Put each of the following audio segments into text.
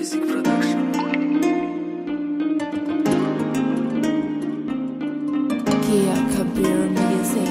Music Production. Kia Kabir Music.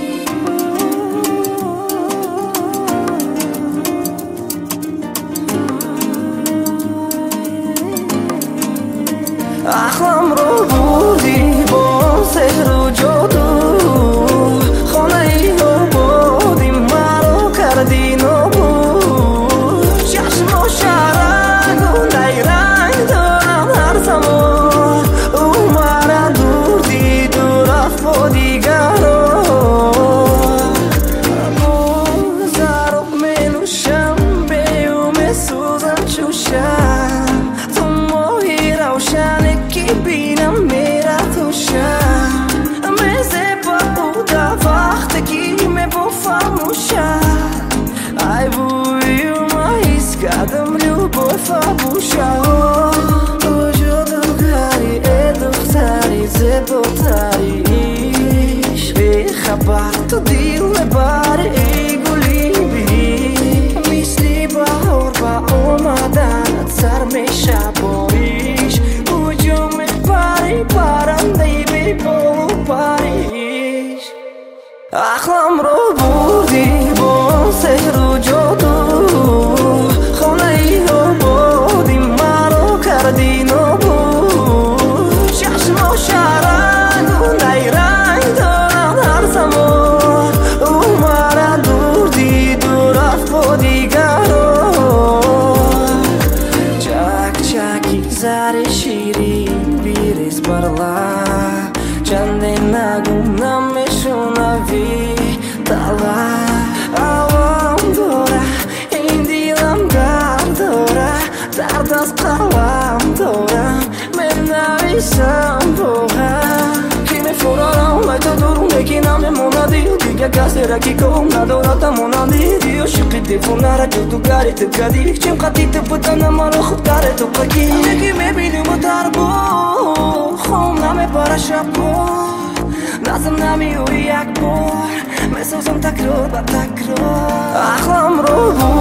احلام رو بودی با سحر و جادو خانه رو بودی مرا کردی نابود چشم و شرنگ و نیرنگ دارم هر زمان او مرا دور دید و رفت با دیگران گذر و می نوشم به او می سوزم چوشم تو ماهی روشنه بینم میره تو شم میزه بوده وقتی که می با فرموشم ای بوی ما حس کردم رو با فرموشم وجود گری دختری زیباتری بی خبر تو دیل میبری ای گلی بی مثلی بهار با اومدن سر میشه باریش پرنده بی بال و پریش احلام رو بردی با سحر و جادو خانه رو بودی مرا کردی نابود چشم و شرنگ و نیرنگ دارم هر زمان او مرا دور دید و رفت با دیگران چک چکی زر شیرین بیریز برلا چندین نگم نمیشونوی دلا عوام دوره این دیلم درد دوره درد از قلم دارم من نویسم بوهم کی میفورارم ای تو درونه کی نمیموندی دیگه کسی را کی کم ندارد مونندی عاشقی دیوونه جادوگری تو کردی چیم قدی تو بودن مرا خوب داره تو بگی یکی میبینیم و در بود خون نمیباره شب بود نازم نمیوری یک بار میسوزم تکرار با تکرار احلام رو بود